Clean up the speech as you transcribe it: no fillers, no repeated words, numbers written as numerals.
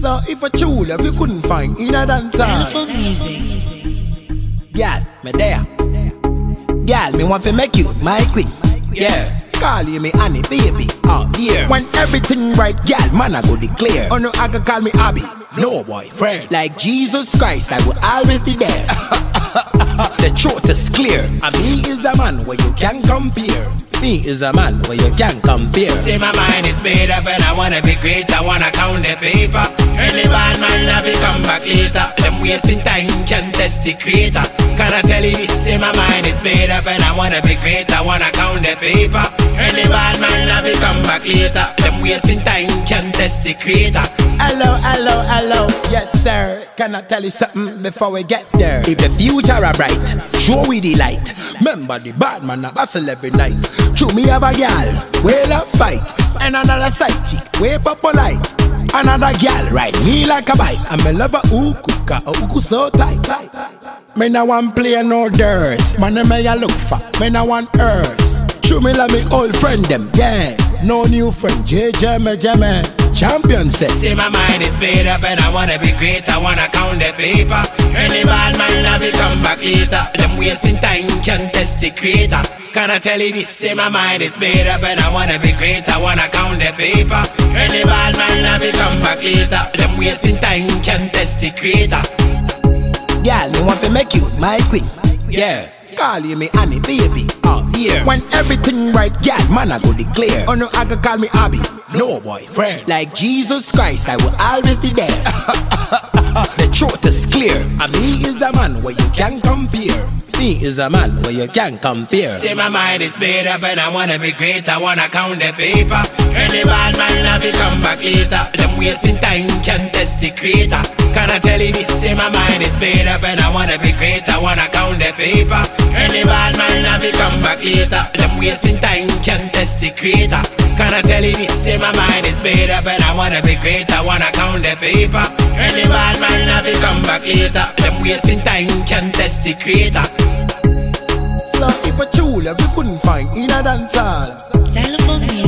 So if a true love you couldn't find in a dance hall, girl, me there. Girl, me want to make you my queen. Yeah, call you me honey, baby. Oh dear. When everything right, girl, man I go declare. Oh no, I can call me Abby. No boyfriend. Like Jesus Christ, I will always be there. The truth is clear. And me is a man where you can't compare. Me is a man where you can't compare. Say my mind is made up and I wanna be great. I wanna count the paper. Any bad man have to come back later. Them wasting time can test the creator. Can I tell you this? Say my mind is made up and I wanna be great. I wanna count the paper. Any bad man have to come back later. Them wasting time can test the creator. Hello, hello, hello, yes sir. Can I tell you something before we get there? If the future are bright, show we the light. Remember the bad man a hustle every night. True me have a girl, we'll a fight. And another side chick, way up polite. Another girl ride me like a bike. And me love a hook, a hook so tight. Me no want play no dirt. Man me a look for, me no want earth. True me love me old friend them, yeah. No new friend, Jemmy. Champion said. Say my mind is made up and I wanna be great. I wanna count the paper. Any bad man have to come back later. Them wasting time can test the creator. Can I tell you this? Say my mind is made up and I wanna be great. I wanna count the paper. Any bad man have to come back later. Them wasting time can test the creator. Girl, me want to make you my queen. Yeah. Call you me honey, baby. Oh dear. When everything right, girl, man I go declare. Oh no, I can call me Abby. No boyfriend. Like Jesus Christ, I will always be there. The truth is clear. And me is a man where you can't compare. Me is a man where you can't compare. Say my mind is made up and I wanna be great. I wanna count the paper. Any bad man have to come back later. Them wasting time can test the creator. Can I tell you this? Say my mind is made up and I wanna be great. I wanna count the paper. Any bad man have to come back later. Them wasting time can test the creator. Can I tell you this? Say my mind is made up and I wanna be great. I wanna count the paper. Any bad man have to come back later. Them wasting time can test the creator. So if a true love you couldn't find in a dance hall,